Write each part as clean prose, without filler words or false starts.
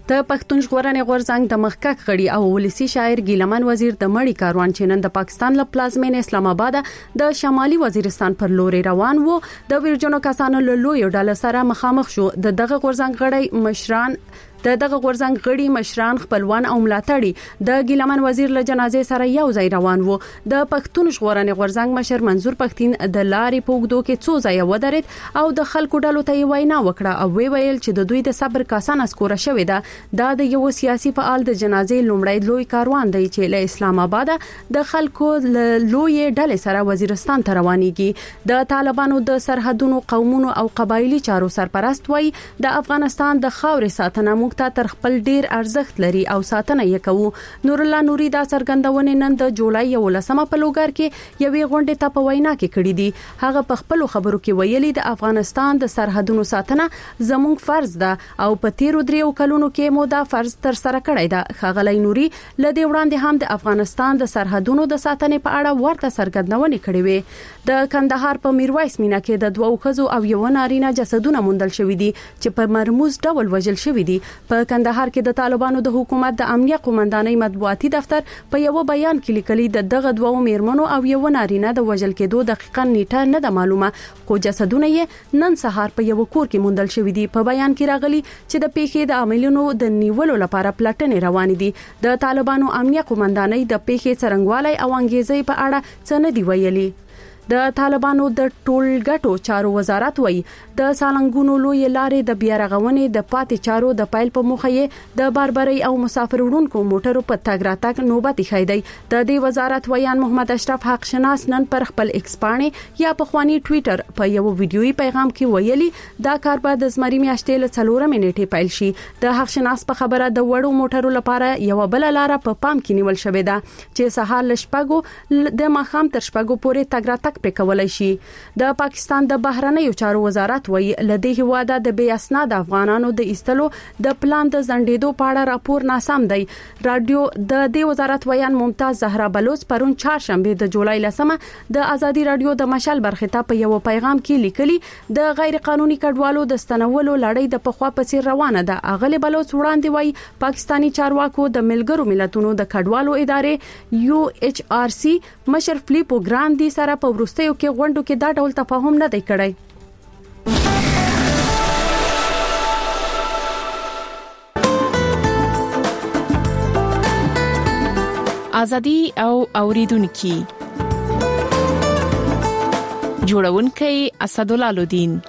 د پښتون ژغورنې غورځنګ د مخکښ غړي او ولسی شاعر ګیلمن وزیر د مړی کاروان چې نن د پاکستان له پلازمینې اسلام آباد د شمالي وزیرستان پر لور روان وو د ورجنو کسانو له لوی ډله سره مخامخ شو. دغه غورځنګ غړي مشران خپلوان او ملاتړي د ګیلمن وزیر له جنازې سره یو ځای روان وو. د پښتون ژغورنې غورځنګ مشر منظور پښتين د لارې په اوږدو کې څو ځای ودرېد او د خلکو ډلو ته وینا وکړه او ویل چې د دوی د صبر کاسه نسکوره شوې ده. دا د یو سیاسي فعال د جنازې لومړی لوی کاروان دی چې له اسلام آباد د خلکو لوی ډلې سره وزیرستان ته روانيږي. د طالبانو د سرحدونو قومونو او قبایلی چارو سرپرست وای د افغانستان د خاورې ساتنه ته تر خپل ډیر ارزښت لري او ساتنه یې کوو. نور الله نوري دا څرګندونه نن د جولای 11 په لوګر کې یوې غونډې ته په وینا کې کړې دي. هغه په خپل خبرو کې ویلي د افغانستان د سرحدونو ساتنه زموږ فرض ده او په تیرو 3 کلونو کې مو دا فرض تر سره کړی ده. خغلی نوري لدې وړاندې هم د افغانستان د سرحدونو د ساتنې په اړه ورته څرګندونه کړې وې. د کندهار په میرویس مینا کې د 2 ښځو او یو نارینه جسدونه موندل شوې دي چې په مرموز ډول وژل شوې دي. په کندهار کې د طالبانو د حکومت د امنیه قومندانۍ مطبوعاتي دفتر په یو بیان کې لیکلي دغه 2 میرمنو او یو نارینه د وژل کېدو دقیقاً نیټه نه ده معلومه خو جسدونه یې نن سهار په یو کور کې موندل شوې دي. په بیان کې راغلي چې د پیښې د عاملونو د نیولو لپاره پلټنې روانې دي. د طالبانو امنیه قومندانۍ د پیښې څرنګوالي او انګیزې په اړه څه نه دی ویلي. د طالبانو د ټولګټو چارو وزارت وایي د سالنګونو لوی لارې د بیارغونې د پاتې چارو د پایل په موخه یې د باربري او مسافر وړونکو موټرو په تګ راتګ نوبت خایدي. د دې وزارت ویان محمد اشرف حق شناس نن پر خپل ایکس باندې یا په خواني ټوئیټر په یو ویډیويي پیغام کې ویلي دا کار به د زمري میاشتې له 4 منټې پیل شي. د حق شناس په خبره د وړو موټرو لپاره یو بل لار په پام کې نیول شوې ده چې سهار لشپګو د مخام تر شپګو پورې تګ راتګ پکولای شي. د پاکستان د بهرنیو چارو وزارت وایي لدې هواده د بې اسناد افغانانو د ایستلو د پلان د زندېدو په اړه راپور ناسم دی. رادیو د دې وزارت ویان ممتاز زهرا بلوچ پرون چهارشنبه د جولای 10 د ازادي رادیو د مشال برخه ته په یو پیغام کې لیکلي د غیر قانوني کډوالو د ستنولو لړۍ د پخوا پسې روانه ده. اغلی بلوچ وړاندې وایي پاکستانی چارواکو د ملګرو ملتونو د کډوالو ادارې UNHRC مشر فلیپو ګراندي سره په ورستیو کې غونډو کې دا ډول تفاهم نه دی کړی. ازادي او اوریدونکو جوړونکي اسدالله الدین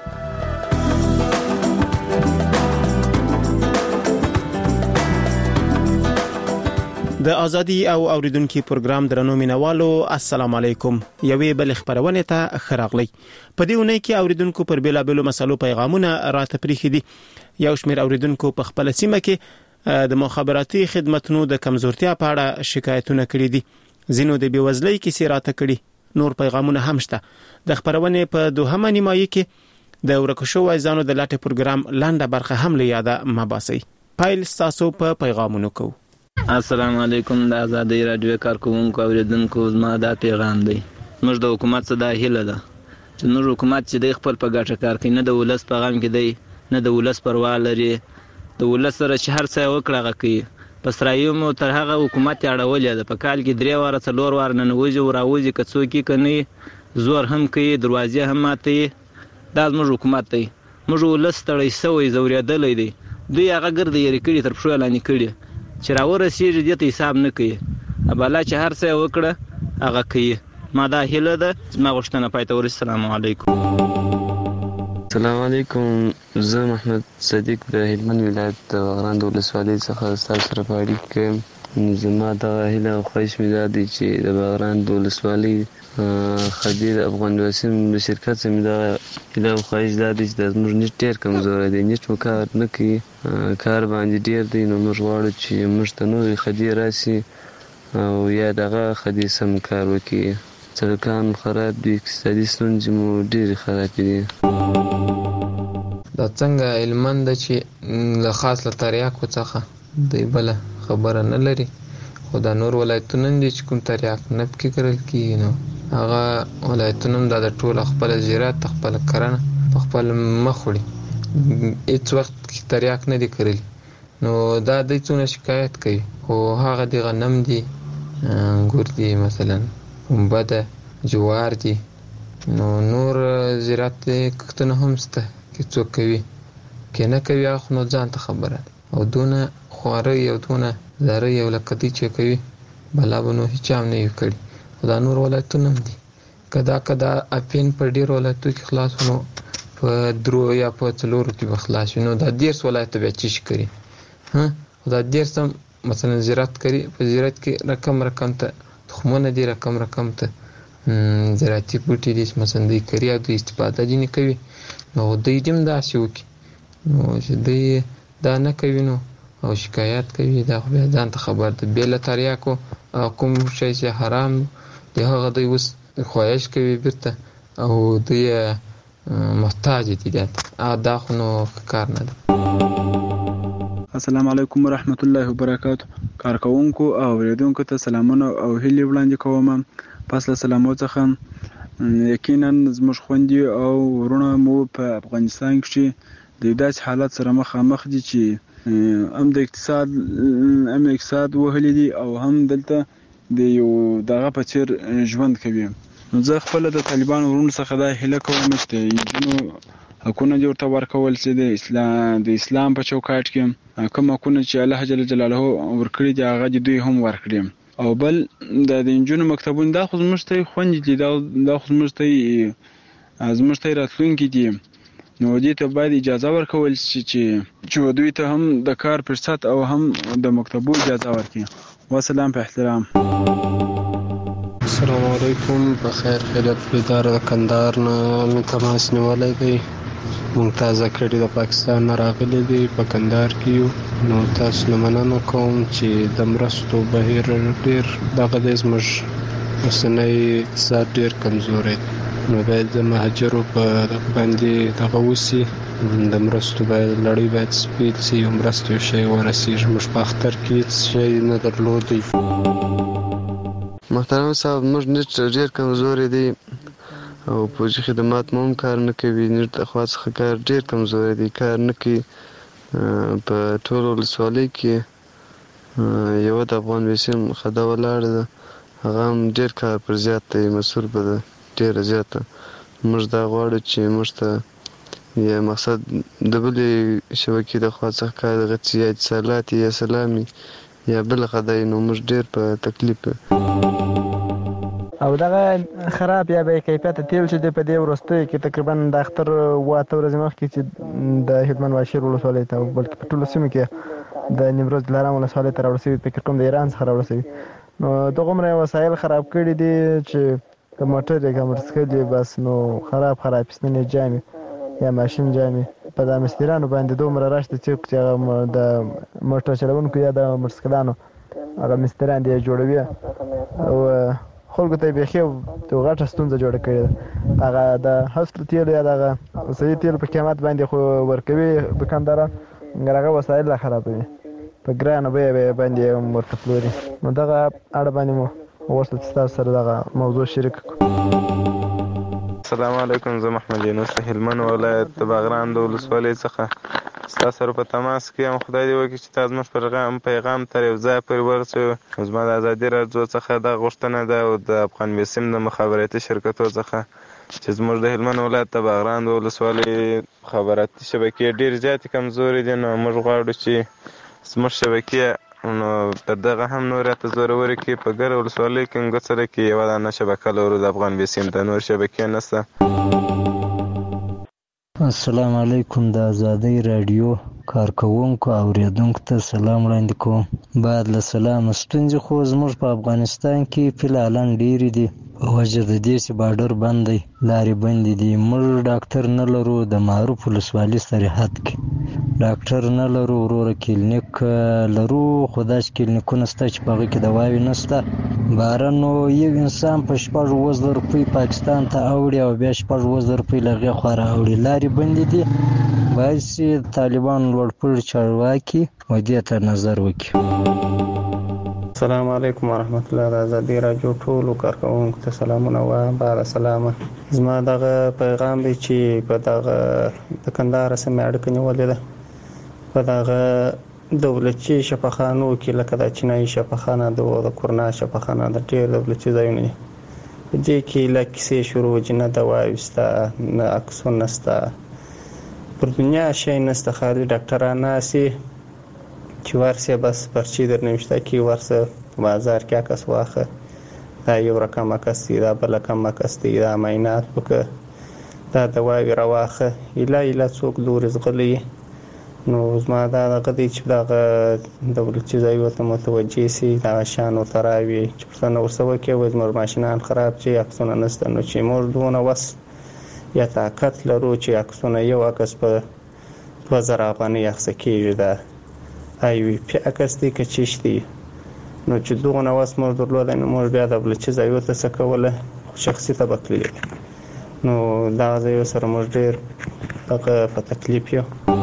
د ازادي او اوریدونکو پروګرام درنو مینوالو السلام علیکم. یوې بل خبرونه ته خراغلی. په دې ونې کې اوریدونکو پر بیلابلو مسلو پیغامونه راته پریخي دي. یو شمېر اوریدونکو په خپل سیمه کې د مخابراتي خدماتو د کمزورتیا په اړه شکایتونه کړي دي. زینو د بیوزلۍ کې راته کړي. نور پیغامونه هم شته. د خبرونه په دوهمه نیمایي کې د ورکشو وایزانو د لاټه پروګرام لاندې برخه هم لیاده مباسي. پایل تاسو په پیغامونو کو. السلام علیکم. د ازادي رادیو کارکونکو اوریدونکو زما دا پیغام دی. موږ د حکومت څخه د هیله ده چې نور حکومت چې د خپل په ګټه کار کوي، نه د ولس په غم کې دی، نه د ولس پروا لري. د ولس سره چې هر څه وکړه کوي. پس رايوم تر هغه حکومت اړولې ده. په کال کې 3 واره 4 واره نه وځي او راوځي کڅو کې کني زور هم کوي، دروازې هم ماتي. دا زموږ حکومت دی. موږ ولس تړي سوې زوریدلې دی. دوی هغه ګرځي یې کړی تر پښو لاندې کړی چې راورسیږي دې ته حساب نه کوي. اباله چې هر څه وکړه هغه کوي. ما دا هیله ده ما غوښتنه پاتې ور. السلام علیکم. السلام علیکم. زه محمد صدیق د هلمند ولایت د غران د ولسوالۍ څخه تاسو سره په اړیکه کې زما د هیله او خواهش مې ده چې د بغران د ولسوالۍ خدیر افغان وسیم د شرکت سم دا هیله او خواهش ده چې زموږ نت ډیر کمزور دی. نت کار نه کوي، کار باندې ډیر دی. نو موږ غواړو چې موږ ته نور خدیر راشي او یا دغه خدیر سم کار وکړي. سړکان خراب دي، اقتصادي ستونزې مو ډیر خراب دي. دا څنګه هلمند چې له خاص له تریاکو څخه دی بل خبره نه لري، خو دا نور ولایتونه دي چې کوم تریاک نه پکې کرل کیږي. نو هغه ولایتونه د ټول خپل زراعت خپل کرنه په خپل مخ وړي. هیڅ وخت تریاک نه دي کرل. نو دا دوی څونه شکایت کوي، خو هغه د غنم دي، انګور دي، مثلا پنبه ده، جوار دي، نو نور زراعت کښتونه هم شته چې څوک کوي، که نه کوي هغه نو ځان ته خبره ده. او دونه خوارۍ او دونه زارۍ او لکه دوی چې کوي بلا به نو هیچا هم نه وي کړي. خو دا نور ولایتونه هم دي، که دا اپین په ډېرو ولایتو کې خلاص نو په 3 یا په 4 کې به خلاص وي، نو دا 10 ولایته بیا چی شي کوي. خو دا 10 هم مثلا زراعت کوي، په زراعت کې رقم ته تخمونه دي، رقم ته زراعتي بوټي دي، مثلا دوی کوي او دوی استفاده ځینې کوي، نو دوی هم داسې وکړي. نو چې دوی دا نه کوي نو او شکایت کوي، دا خو بیا ځان ته خبر ده. بې له تریاکو کوم شی چې حرام دی هغه دوی اوس خواهش کوي بیرته او دوی محتاج دي، دا خو نو کار نه ده. السلام علیکم ورحمت الله وبرکاتہ. کارکونکو او اوریدونکو ته سلامونه او هیلې وړاندې کوم. پس له سلامو څخه یقینا زموږ خویندې او ورونه مو په افغانستان کې د داسې حالت سره مخامخ دي چې هم د اقتصاد وهلي دي او هم دلته د یو دغه په څیر ژوند کوي. نو زه خپل د طالبان ورونو څخه دا هیله کوم چې نجونو حقونه دې ورته ورکول شي، د اسلام په چوکاټ کې کوم حقونه چې الله جل جلاله ورکړي دي هغه دې دوی هم ورکړي. او بل د نجونو مکتبونه دا خو زموږ ته خوندې دي، دا خو زموږ ته راتلونکي دي، نو دې ته باید اجازه ورکول شي چې دوی ته هم د کار فرصت او هم د مکتبو اجازه ورکړي. والسلام په احترام. السلام علیکم. بخیر خیریت بیدار د کندهار نه مې تماس نیولی دی. مونږ تازه کړي د پاکستان نه راغلي دي، په کندهار کې یو. نو تاسو نه مننه کوم چې د مرستو بهیر ډېر دغه دی، زموږ اوسنی اقتصاد ډېر کمزوری دی، نو باید د مهاجرو په باندې دغه وسي، د مرستو باید لړۍ باید سپیل سي، یو مرستو یو شی ورسیږي. موږ په اختر کې هېڅ شی نه درلودی. محترم صاحب، موږ نت ډېر کمزوری دی او پوجي خدمات مو هم کار نه کوي، نت د خوا څخه کار ډېر کمزوری دی، کار نه کوي. په ټول ولسوالۍ کې یوه د افغان بیسیم خده ولاړه ده، هغه هم ډېر کار پر زیات دی، مصروفه ده ډېره زیاته. موږ دا غواړو چې موږ ته یا مقصد د بلې شبکې د خوا څخه کار دغه څه یا اتصالات یا سلامي یا بله خدای، نو موږ ډېر په تکلیف او دغه خراب یا بې کیفیته تیل چې دی په دې وروستیو کې تقریبا د اختر 8 ورځې مخکې چې د هلمند واشیر ولسوالۍ ته بلکې په ټولو سیمو کې د نیمروز دلارام ولسوالۍ ته راوړل شوي، فکر کوم د ایران څخه راوړل شوي. نو دغومره وسایل خراب کړي دي چې که موټر یې که موټرسایکل یې بس نو خراب پسنې جامې یا ماشین جامې په دا مستریانو باندې دومره راشته چې هغه د موټر چلوونکو یا د موټرسایکلانو هغه مستریان دې جوړوي او خلکو ته بیخي غټه ستونزه جوړه کړې ده. هغه د هسته تیل یا دغه صحیح تیل په قیمت باندې خو ورکوي دکانداران، هغه وسایل لا خرابوي، په ګرانه بیه باندې ورته پلوري. نو دغه اړه باندې مو وغوښتل چې تاسو سره دغه موضوع شریک کړو. السلام علیکم. زه محمد یونس د هلمند ولایت د باغران د ولسوالۍ څخه ستاسو سره په تماس کې یم. خدای دې وکړي چې تاسو زموږ پیغام تر یو ځای پورې ورسوي. زما د ازادي راډیو څخه دا غوښتنه ده او د افغان بیسیم د مخابراتي شرکتو څخه چې زموږ د هلمند ولایت د باغران د ولسوالۍ مخابراتي شبکې ډېر زیاتې کمزورې دي، نو موږ غواړو چې زموږ شبکې نو تر دغه هم نور راته زورورې کړي. په ګرده ولسوالۍ کې ګوڅره کې یوه دانه شبکه لرو د افغان بیسیم، د نور شبکې نشته. السلام علیکم. د ازادۍ راډیو کارکوونکو او اوریدونکو ته سلام وړاندې کوم. بعد له سلامه، ستونزې خو زموږ په افغانستان کې فعلا ډېرې دي په وجه د دې چې بارډر بند دی، لارې بندې دي. موږ ډاکټر نه لرو، د معروف ولسوالي سرحد کې ډاکټر نه لرو، وروره کلینیک لرو، خو داسې کلینیکونه شته چې په هغه کې دواوې نشته. باره نو یو انسان په 18,000 روپۍ پاکستان ته اوړي او بیا 18,000 روپۍ له هغې خوا راوړي. لارې بندې دي، باید چې طالبان لوړپوړي چارواکي و دې ته نظر وکړي. السلام علیکم ورحمت الله. د ازادي راډیو ټولو کارکوونکو ته سلامونه وایم. بعد سلامه. زما دغه پیغام دی چې په دغه د کندهار سیمې اړیکه نیولې ده، په دغه دولتي شفاخانو کې لکه د چینایي شفاخانه د کورنا شفاخانه د ډېر دولتي ځایونه دي. په دې کې لکه شروع جنه دواوي ستا نه عکسونه ستا پر دنیا شي نسته خالي ډاکټران ناسي چې ورسه بس پرچی درنوشته کې ورسه بازار کې عکس واخه دا یو رقم عکس دی دا بل رقم عکس دی دا معاینات وکړه دا دواوي راواخه اله څوک لوري زغلي نو زما دا غدي چې دا دولتي ځای ته متوجي سي دا شان او تراوي چې څنګه ورسوي کې وز مر ماشينان خراب چې عکسونه نسته نو چې مور دونه وس یا طاقت لرو چې عکسونه یو عکس په 2000 افغانۍ اخڅ کیږي دا ایوي په عکس دي کې چشتي نو چې دونه وس مور درلود نو مور بیا دولتي ځای ته سکوله شخصي تبکلی نو دا ځای سره مور ډیر هغه په تکلیف یو.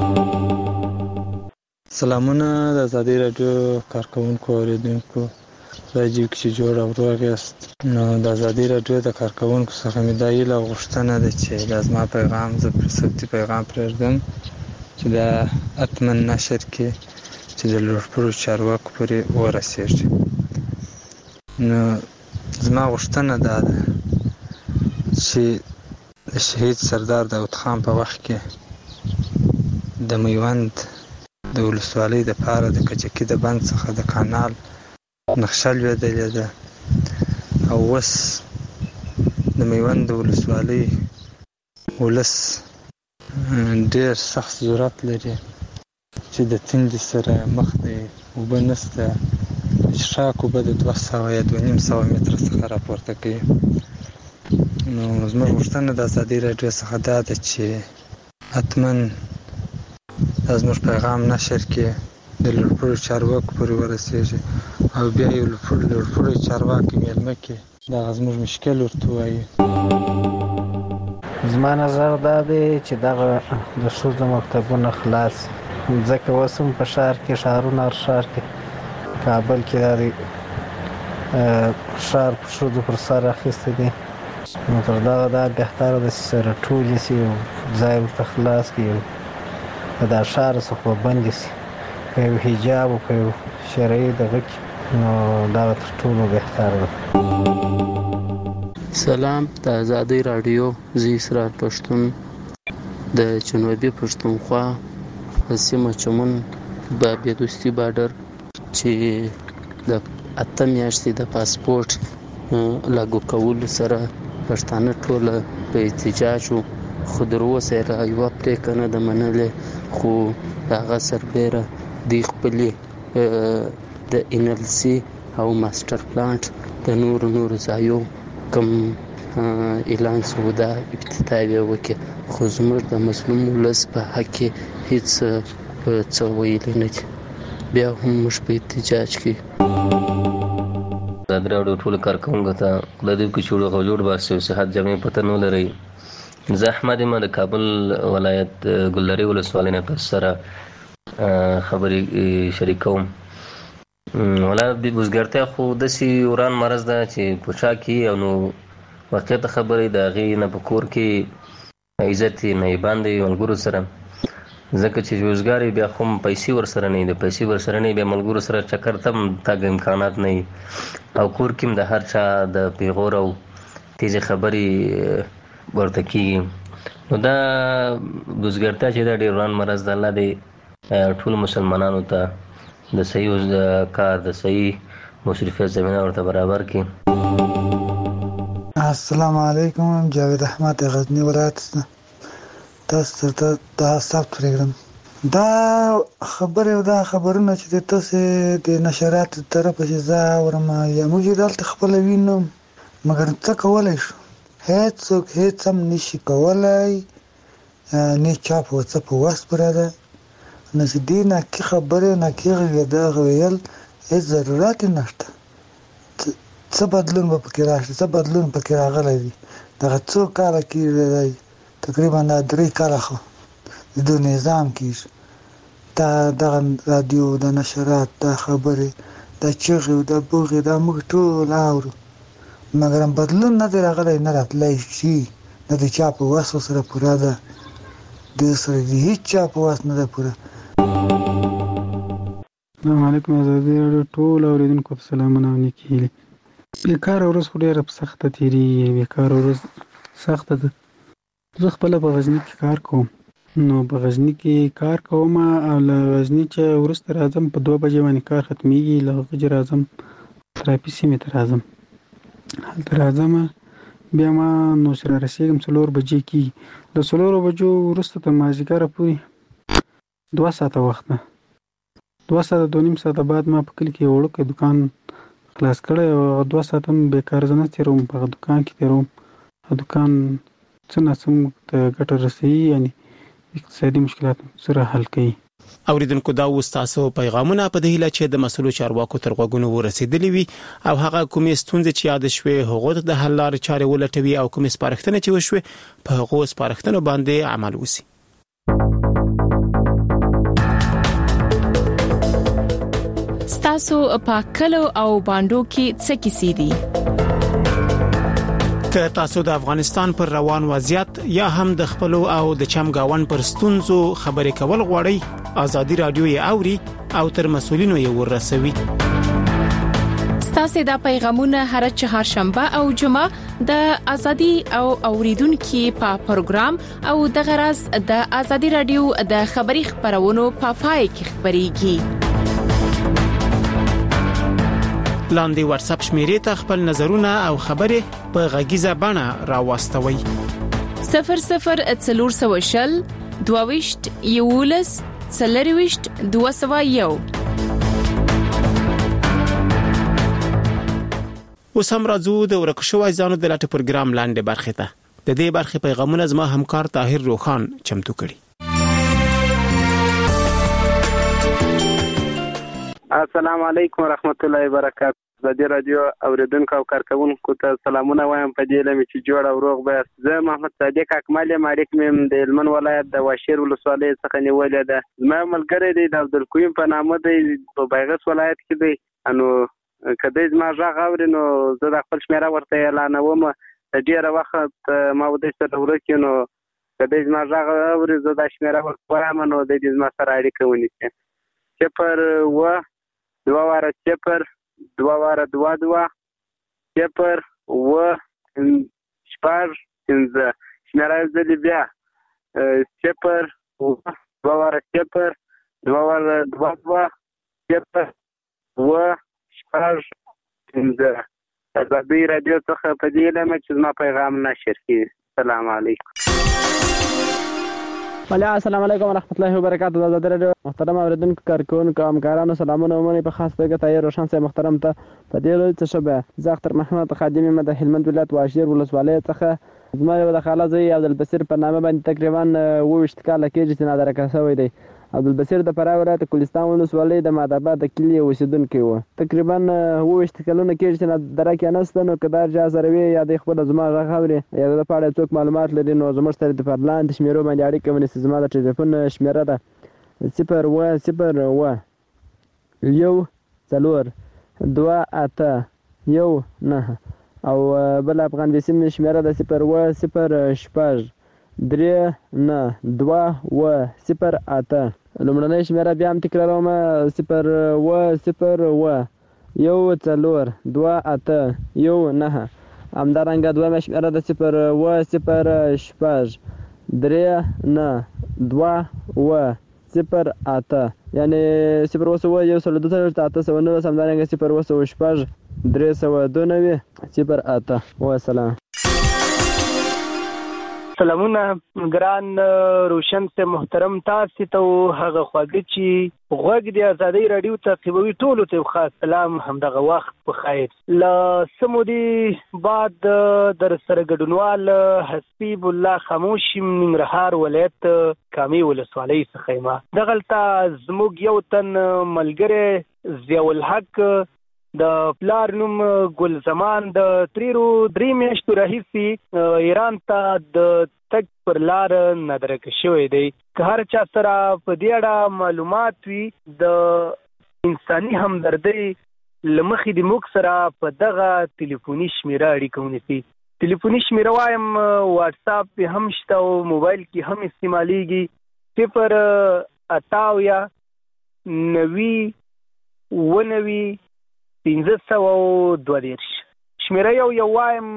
سلامونه د آزادۍ رادیو کارکونکو اوریدونکو راځي چې جوړ او روغ یاست. نو د آزادۍ رادیو د کارکونکو څخه مې دا یله غوښتنه ده چې لازمه پیغام زه پر صوتي پیغام پرېږدم چې دا اتمن نشر کې چې د لوړپوړو چارواکو پورې ورسېږي. نو زما غوښتنه دا ده چې د شهید سردار داود خان په وخت کې د میوند د ولسوالۍ د پاره د کجکي د بند څخه د کانال نقشه لوېدلې ده او اوس د میوند د ولسوالۍ ولس ډېر سخت ضرورت لري چې د تندې سره مخ دی اوبه نشته څښاک اوبه د 200 یا 250 متره څخه راپورته کوي. نو زموږ غوښتنه د آزادۍ راډیو څخه دا ده چې حتماً دا زموږ پیغام نشر کې د لوړپوړو چارواکو پورې ورسېږي او بیا یو لوړپوړو چارواکي مېلمه کې دغه زموږ مشکل ورته ووایي. زما نظر دا دی چې دغه د ښځو مکتبونه خلاص ځکه اوس هم په ښار کې ښارونه ښار کې کابل کې دا ښار په ښځو پر سر اخیستی دی. نو تر دغه دا بهتره ده چې سره ټولې سي یو ځای ورته خلاص کړي په دا ښار څخه بندې سي په یو حجاب او په یو شرعي دغه کې نو دغه تر ټولو بهتره ده. سلام د آزادۍ راډیو زه اسرار پښتون د جنوبي پښتونخوا سیمه چمن بابیا دوستي بارډر چې د 8 میاشتې د پاسپورت لاګو کولو سره پښتانه ټول په احتجاج وو خو تر اوسه یوه پرېکړه نه ده منلې خو هغه سربیره دوی خپلې د NLC او ماسټر پلانټ د نورو ځایو کوم اعلان شو دا افتتاح یې وکړه خو زموږ د مظلوم ولس په حق کې هیڅ څه ویلي نه دي بیا هم موږ په احتجاج کې دا درو ټول کارکونکو ته د دې کې جوړ باسي صحت جامع پته نه لري. زه احمد ما د کابل ولایت ګلدرې ولسوالۍ نه سره خبرې شریکوم. ولا د بوزګرته خو د سی وران مرز ده چې پوښا کی او نو واقعیت خبرې د غي نه پکور کې عزت نه باندې ملګرو سره ځکه چې روزګاری بیا هم پیسې ور سره نه دي پیسې ور سره نه بیا ملګرو سره چکر تم تاګ امکانات نه او کور کې د هر چا د پیغور او تیز خبرې ورته کیږي. نو دا بوزګرته چې د ډیران مرز د الله دی ټول مسلمانانو ته د صحیح کار د صحیح مصرفیت زمینه ورته برابر کړي. السلام علیکم جاوید احمد غزنی ولایت تاسو ته دا ثبت کړم دا خبرونه چې تاسو د نشرات طرف چې زه ورما یا موږ دلته خپل وینم مګر څه کولای شو هیڅ هم نشي کولای نه چا په څه په واس پراده نه دینه کی خبره نه کیږي دا ویل هیڅ ضرورت نشته څه بدلون به پکې راشي څه بدلون پکې راغلی دی دغه څو کاله کېږي تقریبا 3 کاله خو د نظام کېږي دا دغه رادیو د نشرات دا خبرې دا چغې د بوغې دا موږ ټول اورو مګر بدلون نه دی راغلی نه راتلی شي نه د چا په وس سره پوره ده د سره د هیڅ چا په وس نه ده پوره. السلام علیکم ازادي راډیو ټول اوریدونکو ته سلامونه او نیکې هیلې. بیکاره ورځ خو ډېره په سخته تېرېږي، بیکاره ورځ سخته ده. زه خپله په غزني کې کار کوم، نو په غزني کې کار کوم او له غزني چې وروسته راځم په 2 بجې باندې کار ختمېږي، له هغه چې راځم ترافي سیمې ته راځم، هلته راځم بیا ما نو چې رارسېږم 4 بجې کېږي. له 4 بجو وروسته تر مازدیګره پورې 2 ساعته وخت ده. 2 ساعته 2.5 ساعته بعد ما په کلي کې یو وړوکی دوکان خلاص کړی او 2 ساعته هم بېکاره زه نه تېروم، په هغه دوکان کې تېروم. هغه دوکان څه ناڅه موږ ته ګټه رسوي، یعنې اقتصادي مشکلات سره حل کوي. اوریدونکو دا و ستاسو پیغامونه په دې هیله چې د مسلو چارواکو تر غوږونو ورسېدلې وي او هغه کومې ستونزې چې یاد شوې هغه د حل لارې چارې ولټوي او کومې سپارښتنې چې وشوې په هغو سپارښتنو باندې عمل وشي. ستاسو په کلو او باندو کې څه کیسې دي؟ که تاسو د افغانستان پر روان وضعیت یا هم د خپل او د چمګاون پر ستونزو خبرې کول غواړئ، ازادي رادیو یې اوري او تر مسولینو یې ورسوي. ستاسو د پیغامونه هر چهارشنبه او جمعه د ازادي او اوریدونکو په پروګرام او د غرض د ازادي رادیو د خبري خبرونو په پای کې خبريږي. لاندې واتس اپ شمیرې ته خپل نظرونه او خبرې په غږیزه بڼه راوستوي. 0040 22 یولس 40 201. اوس هم راځو د ورکشوي ځانو د لاټ پروګرام لاندې برخه ته. د دې برخه پیغامونه زما همکار طاهر روخان چمتو کړي. السلام علیکم ورحمت الله وبرکاته. ازادي رادیو اوریدونکو او کارکونکو ته سلامونه وایم په دې لمه چې جوړ او روغ به. زه محمد صادق اکمل مالک مم د هلمند ولایت د واشیر ولسوالۍ څخه نیولې ده. زما ملګری دی د عبدالقیوم په نامه دی، په بیغس ولایت کې دی. انو کله زما ژغ اوري نو زه د خپل شمیره ورته اعلانوم. ډیره وخت ما ودې سره ورکې نو کله زما ژغ اوري زه د شمیره ورته وایم نو د دې زما سره اړیکه ونیسي. 0 2 واره 0 2 واره 2 2 0 و شپږ 5 شمیره زلی بیا 0 2 واره 0 2 واره 2 2 0 و شپږ 5. ازادي رادیو څخه په دې لمه چې زما پیغام نشر کړي. السلام علیکم. السلام علیکم ورحمت الله وبرکاته. د ازادي رادیو محترم اوریدونکو کارکونکو همکارانو سلامونه ومني. په خاص توګه طاهر روشن صاحب محترم ته په دې لوري څه شبه زه اختر محمد خادم یم د هلمند ولایت واشیر ولسوالۍ څخه. زما یو د خاله زوی عبدالبصیر په نامه باندې تقریبا 20 کاله کېږي چې نادرکه شوی دی. عبدالبصیر د فراه ولایت کوهستان ولسوالۍ د ماداباد د کلي اوسیدونکی و. تقریبا 20 کلونه کېږي چې نادرکه نسته. نو کدار جا سره وی یا د خپل زما غږ اوري یا د پاړه څوک معلومات لري نو زموږ سره د فرلاند شمیرو باندې اړیکه ونیسي. زما د ټلیفون شمیره ده 0 و 0 و 1 4 2 8 1 9 او بل افغان وسیم شمیره ده 0 و 0 شپږ 3 9 2 و 0 8. لومړنۍ شمیره بیا هم تکراروم 0 و 0 و 1 4 2 8 1 9. همدارنګه دویمه شمیره ده 0 و 0 شپږ 3 9 2 و 0 8. یعنی 0 و 1 1 2 8 همدارنګه 0 و شپږ 392 0 8. والسلام. سلامونه ګران روشن سے محترم تاسو ته هغه خواږه چې غوږ د ازادي رادیو تعقیبوي ټولو ته خاص سلام. همدغه وخت په خیر. ل سمودي بعد در سره ګډونوال حسیب الله خاموشي ننګرهار ولایت کامي ولسوالۍ څخه ما دغلطه زموږ یو تن ملګری ضیاء الحق د پلار نوم ګل زمان د 3 میاشتو راهیسې ایران ته د تګ پر لار نادرکه شوی دی. که هر چا سره په دې اړه معلومات وي د انساني همدردۍ له مخې د موږ سره په دغه ټلیفوني شمیره اړیکه ونیسي. ټلیفوني شمیره وایم واتس اپ هم شته او موبایل کې هم استعمالیږي. 0 98 90 1922 شمیره یو وایم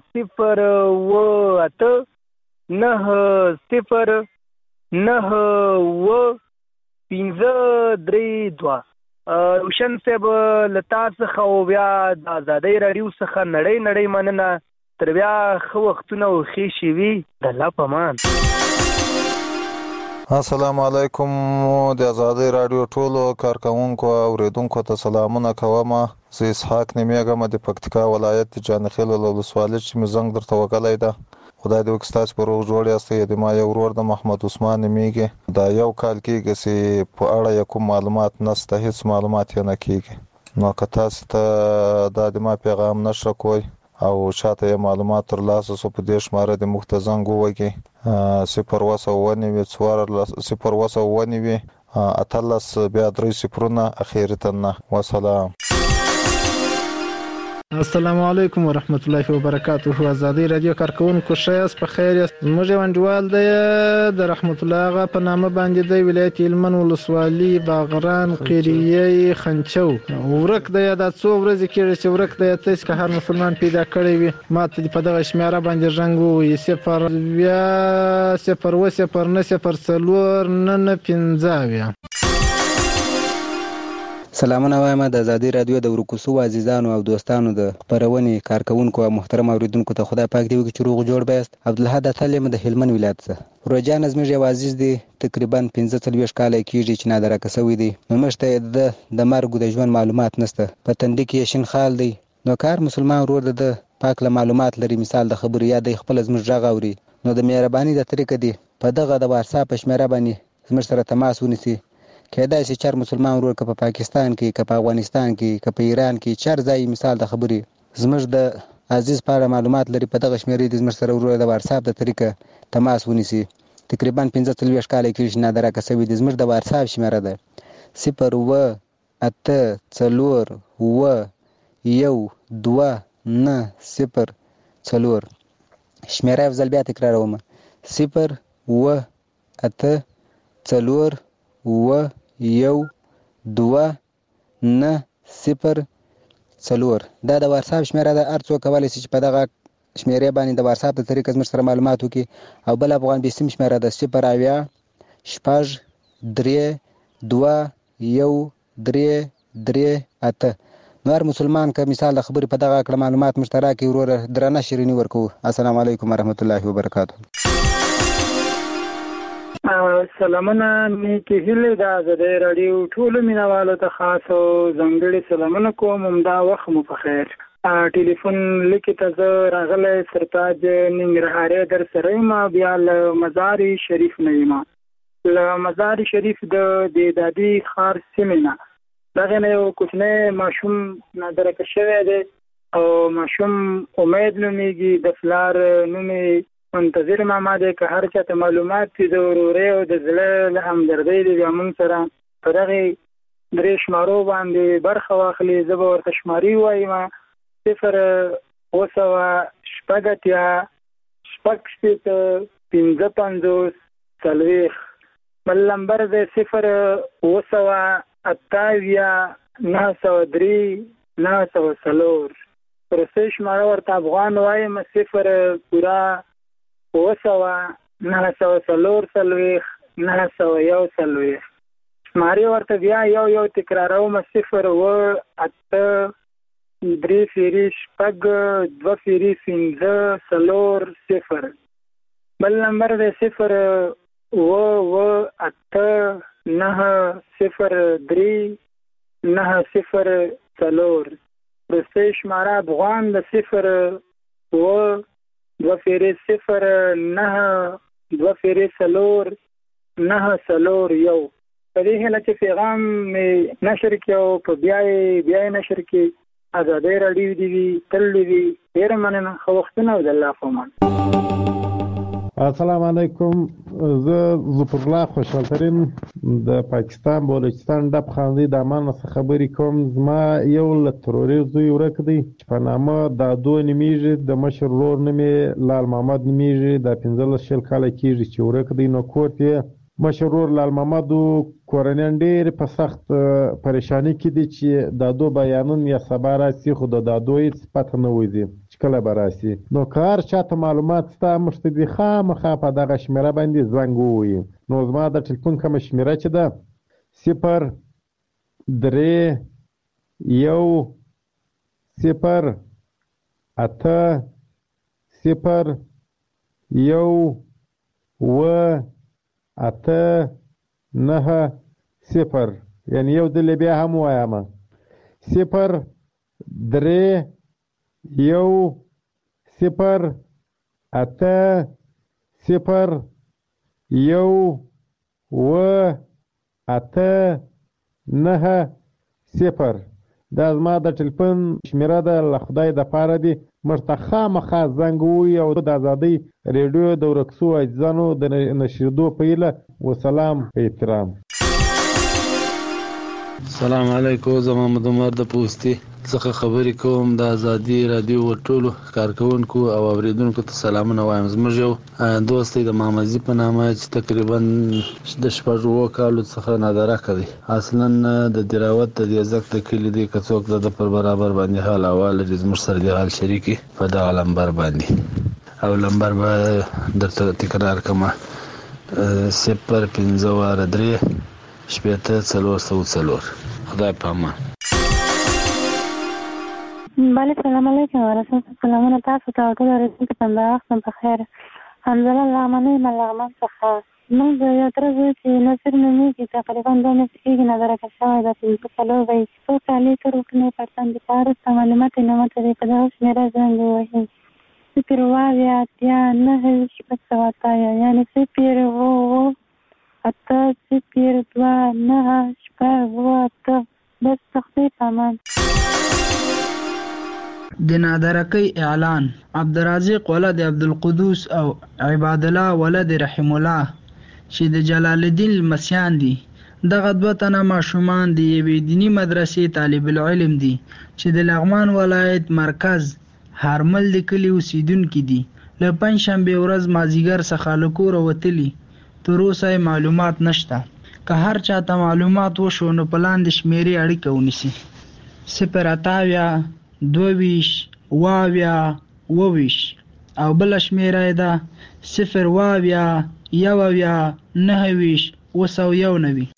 0-8-9-0-9-5-3-2. روشن صاحب له تا څخه او بیا د ازادۍ راډیو څخه نړۍ مننه. تر بیا ښه وختونه او ښې شېبې د الله په امان. السلام علیکم. د ازادۍ راډیو ټولو کارکونکو او اوریدونکو ته سلامونه کوم. زه اسحاق نومیږم د پکتیکا ولایت جانخیل ولسوالۍ چې مې زنګ درته وکړی ده. خدای دې وکړي ستاسو په روغ جوړ یاستئ. د ما یو ورور د محمد عثمان نومیږي. دا یو کال کېږي چې په اړه یې کوم معلومات نشته، هېڅ معلومات یې نه کېږي. نو که تاسو ته دا د ما پیغام نشره کوئ او چاته یې معلومات ترلاسه شو په دې شماره د موږ ته زنګ ووهئ 0-9-18 اخیري تنه. وسلام. السلام علیکم ورحمت الله وبرکاته. ازادي رادیو کارکونکو شایست په خیر یاست. زموږ یو انډیوال دی د رحمت الله هغه په نامه باندې دی ولایت هلمند ولسوالي باغران قریه خنچو. ورک دی دا څو ورځې کېږي چې ورک دی. تاسو که هر مسلمان پیدا کړی وي ما ته په دغه شمیره باندې رنګ ووایي 0-0-0-0-4-9-5. سلامونه وایم د ازادي رادیو د ورکوسو عزیزانو او دوستانو د خبرونې کارکونکو او محترم اوریدونکو ته خدای پاک دې وکړي چې روغ جوړ بیاست. عبدالحد اتل یم د هلمند ولایت څخه. روجان زموږ یو عزیز دی تقریبا 45 کاله کېږي چې نادرکه شوی دی. نو موږ ته د مرګ د ژوند معلومات نشته. په تندي کې شین خال دی. نو کار مسلمان ورور د پاک له معلومات لري مثال د خبرو یا د خپل زموږ غږ اوري. نو د مهرباني د طریقې دی په دغه د واتساپ شمیره باندې زموږ سره تماس ونیسي. کېدای شي چار مسلمان ورور که په پاکستان کې که په افغانستان کې که په ایران کې چار ځای مثال د خبرې زموږ د عزیز په اړه معلومات لري په دغه شمیرې د زموږ سره ورور د واتساپ د طریقه تماس ونیسي. تقریبا 45 کاله کېږي نادرکه شوی د زموږ د واتساپ شمیره ده 0-8-4-1-2-9-0. شمیره افضل بیا تکراروم 0-8-4-1-2-9-0. دا د واتساپ شمیره ده. هر څوک کولی شي چې په دغه شمیرې باندې د واتساپ د طریقه زموږ سره معلومات وکړي. او بل افغان بیسیم شمیره ده 0-8-6-3-2-1-3-3-8. نو هر مسلمان که مثال د خبرې په دغه کړه معلومات مشترک وروره درنه شیریني ورکوو. السلام علیکم ورحمت الله وبرکاته. سلامونه نیکې هیلې د ازادۍ راډیو ټولو مینوالو ته خاص او ځانګړي سلامونه کوم. همدا وخت مو په خیر. ټلیفون لیکې ته زه راغلی سرتاج ننګرهاري در سره یم. بیا له مزار شریف نه یم. له مزار شریف د دادي ښار سیمې نه دغه نه یو کوچنی ماشوم نادرکه شوی دی او ماشوم امید نومیږي. د پلار نوم منتظر ماما دی. که هر چاته معلومات دي د ورورۍ او د زړه له همدردۍ دی بیا موږ سره په دغې 3 شمارو باندې برخه واخلي. زه به ورته شماري ووایم 0-0-6-55-40. بل نمبر دی 0-9-03-9-4. پرسې شماره ورته افغان وایم 0-9-4-9-40. شمارې ورته بیا یو تکراروم 0-8-3-6-2-5-0. بل نمبر دی 0-8-9-03-9-0. پرسې شماره افغان د 0-2-0-9-2-4-9-1. په دې هیله چې پیغام مې نشر کړي او په بیا یې نشر کړي. ازادۍ راډیو دې وي تل دې وي. ډېره مننه. ښه وختونه او د الله په امان. السلام علیکم. زه ظفر الله خوشحالترین د پاکستان بلوچستان ډب خاندي د امان څخه خبرې کوم. زما یو له تروريست زوی ورک دی چې په نامه دادو نومیږي. د مشر ورور نوم یې لال محمد نومیږي. د 15 کاله کېږي چې ورک دی. نو کور یې مشرور لال محمد کورنین ډېر په سخت پریشانی کې دي چې دا دو بیانون یا سبا راسي خو دا دوی پته نه وځي چې کله به راسي. نو کار چاته معلومات ستا مشته دي خامخا په دغه شمیره باندې زنګ ووهي. نو زما د ټلیفون کومه شمیره چې ده 0-8-0-9-0 یعنی یو دل بیا هم وایم 0-3-1-0-8-0 دا زما د ټلیفون شمیره ده. له خدای د پاره دی موږ ته خامخا زنګ ووهي او د ازادۍ ریډیو د ورک شوو عزیزانو د نشریدو په هیله وسلام په احترام. السلام علیکم. زه محمد عمر د پوستي څخه خبرې کوم. د ازادي رادیو ټولو کارکونکو او اوریدونکو ته سلامونه وایم. زموږ یو دوست دی د محمدزي په نامه چې تقریبا د 6 کالو څخه نادرکه دی. اصلا د دراوت د ځک د کلی دی که څوک د پر برابر باندې حال احوال لري زموږ سره د حال شریکي په دغه لمبر باندې او لمبر به درته تکرار کومه 0-5-3-4 خدای په امان. بله سلام علیکم ورحمت سلامونه تاسو ته ټول اوریدونکو ته وختم په خیر. حمزه لغمنی ملغمن څخه موږ یو تر څو چې نصر نومي کې تقریبا 2 میاشتې کې نظر شوی د په کلو وي څو کالي تر وکنه پرتند پاره معلومات نه مته په دغه شمیره څنګه وایي سپیر وایا یا نه شپږ یعنی سپیر وو اته سپیر 2 نه شپږ وو اته بس تخفیف امان. د نادرکۍ اعلان عبدالرازق ولد عبدالقدوس او عباد الله ولد رحم الله چې د جلال الدین المسیان دي. دغه دوه تنه ماشومان د یوې دینی مدرسې طالب العلم دي چې د لغمان ولایت مرکز هرمل د کلي اوسیدونکي دي. له پنجشنبې ورځ مازیګر څخه له کوره وتلي تر اوسه معلومات نشته. که هر چاته معلومات وشو نو په لاندې شمیرې اړیکه ونیسي 0-28-22 او بل شمیره ده 0-1-9-9.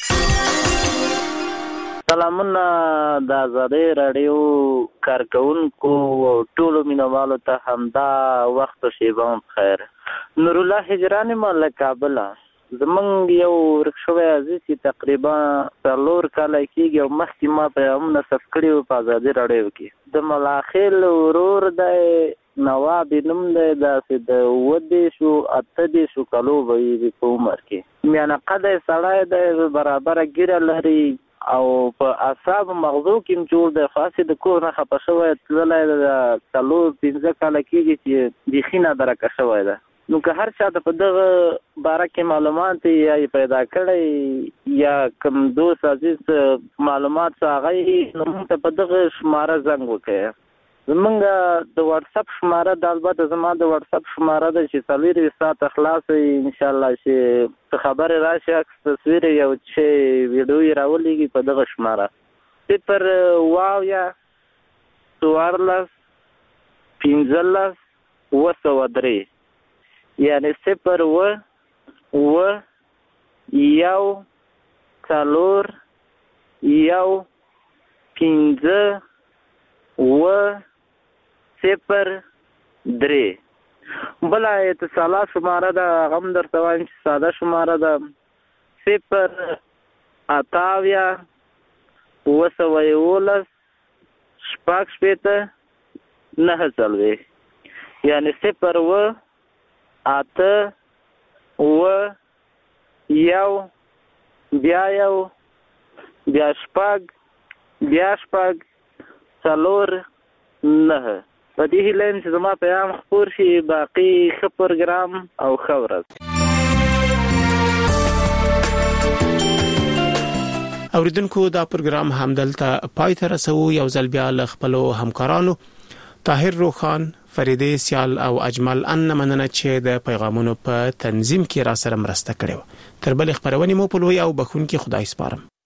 سلامونه د ازادۍ رادیو کارکونکو او ټولو مینوالو ته همدا وخت او شیبه بخیر. نور الله هجرانی مله کابل. زمونږ یو ورک شوی عزیز چې تقریبا 4 کاله کېږي او مخکې ما پیغامونه ثبت کړي وو په ازادي راډیو کې. د ملاخیل ورور دی نواب نوم دی داسې د 28 کالو به وي په عمر کې. میانه قده سړی دی برابره ګیره لري او په اعصاب مغزو کې جوړ دی. خاصې د کور نه خفه شوی تللی د 4-5 کاله کېږي چې بیخي نادرکه شوی ده. نو که هر چا ته په دغه باره کې معلومات یا پیدا کړی یا کوم دوست عزیز معلومات هغه نو موږ ته په دغه شماره زنګ وکړئ. زمونږ د واتساپ شماره د البته زما د واتساپ شماره ده چې 24 ساعت خلاص انشاءالله چې خبر راشي عکس تصویر یو چې ویډیو راولېږي په دغه شماره 0-15-3 یعنی 0-1-4-1-5-0-3. بلا اتصالات شماره ده غم در توان چې ساده شماره ده 0-8-9 یعنی 0-8-1-4-9 په دې هیله چې زما پیغام خپور شي. باقي ښه پروګرام او ښه ورځ. اوریدونکو دا پروګرام همدلته پای ته رسو. یو ځل بیا له خپلو همکارانو طاهر روخان، فریده سیال او اجمل ان مننه چې د پیغامونو په تنظیم کې را سره مرسته کړې و. تر بل خبرونه مو په لوی او بخون کې خدای سپارم.